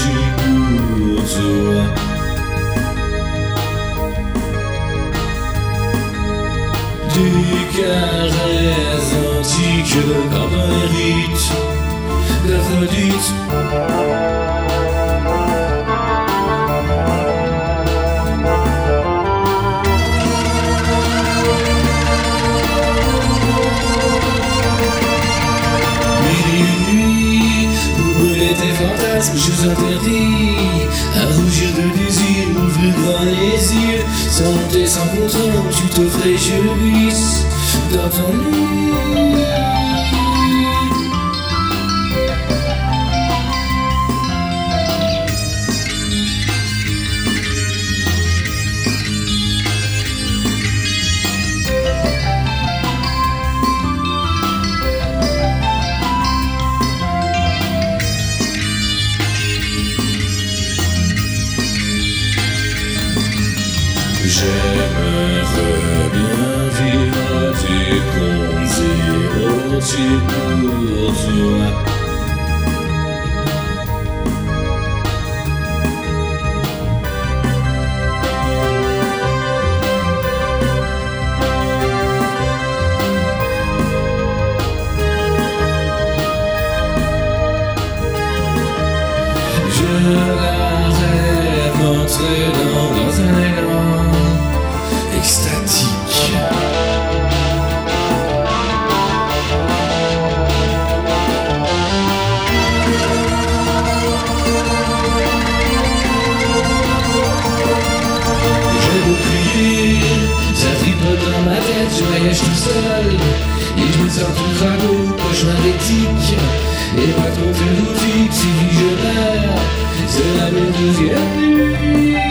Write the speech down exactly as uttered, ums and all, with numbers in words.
érotique pour toi. Des caresses antiques comme un rite d'Aphrodite. Je t'interdis à rougir de désir, ouvrir grand les yeux, sans honte et sans contrôle, tu t'offrais, je glisse dans ton lit. J'aimerais bien vivre des contes érotiques pour toi. Je la rêve entrer dans, dans un élan extatique. J'ai beau crier, ça tripote dans ma tête, je voyage tout seul et je me sens tout ragot, cauchemar d'éthique. Et pas trop philosophique, si je meurs, c'est la même deuxième nuit.